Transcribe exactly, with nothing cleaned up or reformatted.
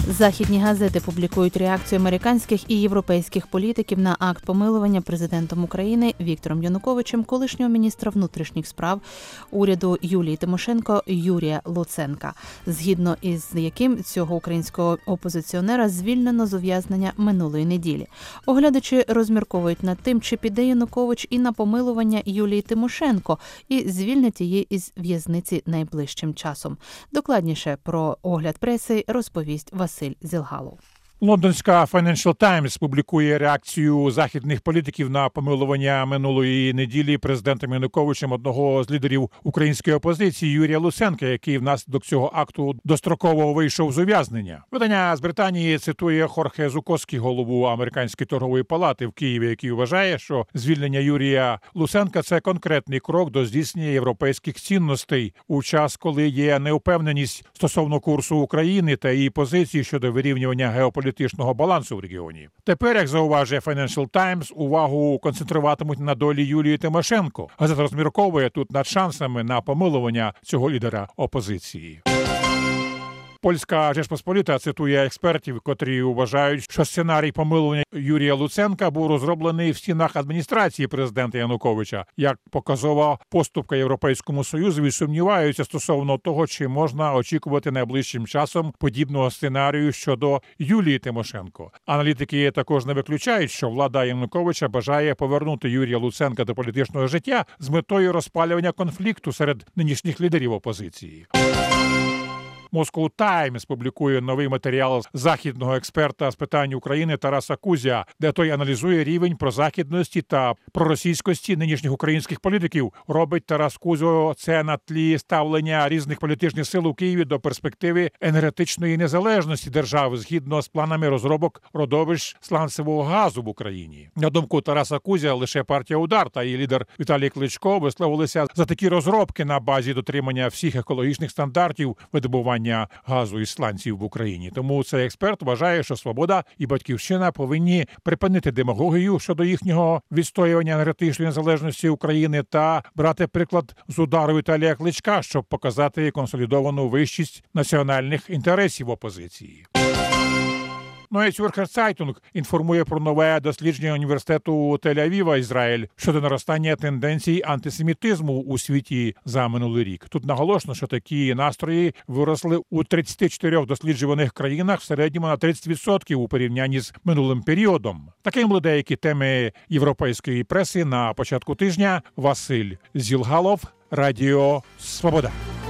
Західні газети публікують реакцію американських і європейських політиків на акт помилування президентом України Віктором Януковичем колишнього міністра внутрішніх справ уряду Юлії Тимошенко Юрія Луценка, згідно із яким цього українського опозиціонера звільнено з ув'язнення минулої неділі. Оглядачі розмірковують над тим, чи піде Янукович і на помилування Юлії Тимошенко і звільнять її із в'язниці найближчим часом. Докладніше про огляд преси розповість Василь Зілгалов. Лондонська Financial Times публікує реакцію західних політиків на помилування минулої неділі президентом Януковичем одного з лідерів української опозиції Юрія Луценка, який внаслідок цього акту достроково вийшов з ув'язнення. Видання з Британії цитує Хорхе Зукоські, голову Американської торгової палати в Києві, який вважає, що звільнення Юрія Луценка – це конкретний крок до здійснення європейських цінностей у час, коли є неупевненість стосовно курсу України та її позиції щодо вирівнювання геополітичної політичного балансу в регіоні. Тепер, як зауважує Financial Times, увагу концентруватимуть на долі Юлії Тимошенко. Газета розмірковує тут над шансами на помилування цього лідера опозиції. Польська Жечпосполіта цитує експертів, котрі вважають, що сценарій помилування Юрія Луценка був розроблений в стінах адміністрації президента Януковича, як показова поступка Європейському Союзу, і сумніваються стосовно того, чи можна очікувати найближчим часом подібного сценарію щодо Юлії Тимошенко. Аналітики також не виключають, що влада Януковича бажає повернути Юрія Луценка до політичного життя з метою розпалювання конфлікту серед нинішніх лідерів опозиції. Moscow Times публікує новий матеріал західного експерта з питань України Тараса Кузя, де той аналізує рівень прозахідності та проросійськості нинішніх українських політиків. Робить Тарас Кузьо це на тлі ставлення різних політичних сил у Києві до перспективи енергетичної незалежності держави згідно з планами розробок родовищ сланцевого газу в Україні. На думку Тараса Кузя, лише партія «Удар» та її лідер Віталій Кличко висловилися за такі розробки на базі дотримання всіх екологічних стандартів видобування газу із сланців в Україні. Тому цей експерт вважає, що «Свобода» і «Батьківщина» повинні припинити демагогію щодо їхнього відстоювання енергетичної незалежності України та брати приклад з «Удару» Віталія Кличка, щоб показати консолідовану вищість національних інтересів опозиції. Neue Zürcher Zeitung інформує про нове дослідження університету Тель-Авіва, Ізраїль, щодо наростання тенденцій антисемітизму у світі за минулий рік. Тут наголошено, що такі настрої виросли у тридцяти чотирьох досліджуваних країнах в середньому на тридцять відсотків у порівнянні з минулим періодом. Таким були деякі теми європейської преси на початку тижня. Василь Зілгалов, Радіо Свобода.